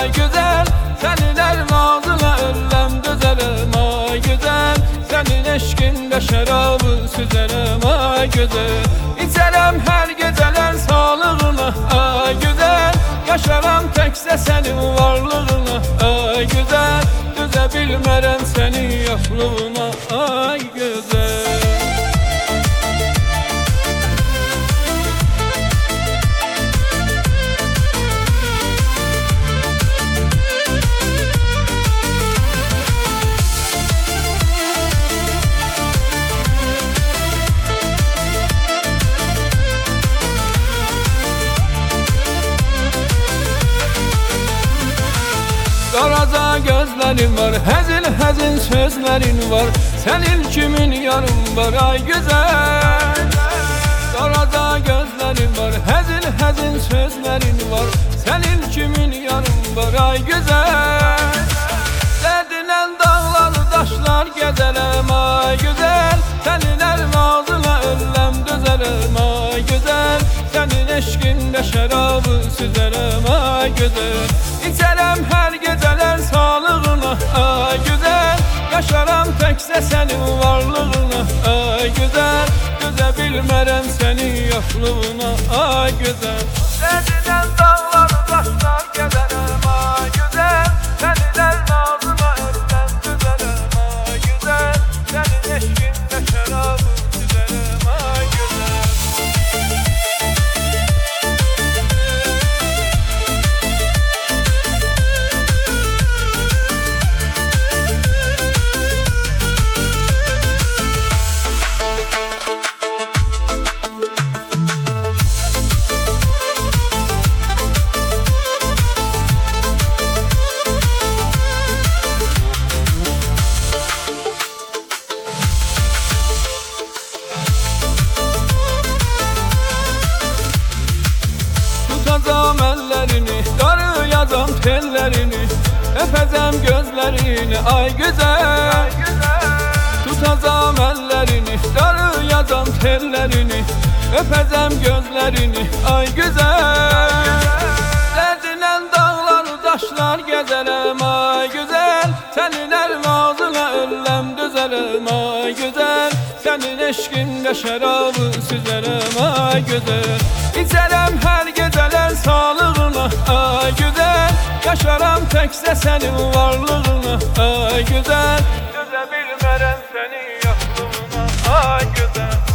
ay güzel. Senin elmadına ölüm düzelim ay güzel. Senin eşkinde şarabı süzerim ay güzel. İçerim her geceler sağlığına ay güzel. Yaşaram tekse senin varlığına ay güzel. Düze bilmerem senin yokluğuna ay güzel. Karaca gözlerin var, hezin hezin sözlerin var. Senin kimin yarın var ay güzel. Karaca gözlerin var, hezin hezin sözlerin var. Senin kimin yarın var ay güzel. Derdinen dağlar taşlar gezelim ay güzel. Senin elmadına ölüm düzelim ay güzel. Senin eşkinde şarabı süzerim ay güzel. İçerim her geceler sağlığına ay güzel. Yaşaram tekse senin varlığına ay güzel. Düze bilmerem senin yokluğuna ay güzel. Derdinen dağlar taşlar gezerim ay güzel. Senin elmadına ölüm düzelim ay güzel. Senin eşkinde şarabı süzerim ay güzel. Tutacağım ellerini, darıyacağım tellerini. Öpeceğim gözlerini ay güzel. Tutacağım ellerini, darıyacağım tellerini. Öpeceğim gözlerini ay güzel. Derdinen dağlar taşlar gezelim ay güzel. Senin elmadına ölüm düzelim ay güzel. Senin eşkinde şarabı süzerim ay güzel. İçerim her geceler sağlığına ay güzel. Yaşaram tekse senin varlığına ay güzel. Düze bilmerem senin yokluğuna ay güzel.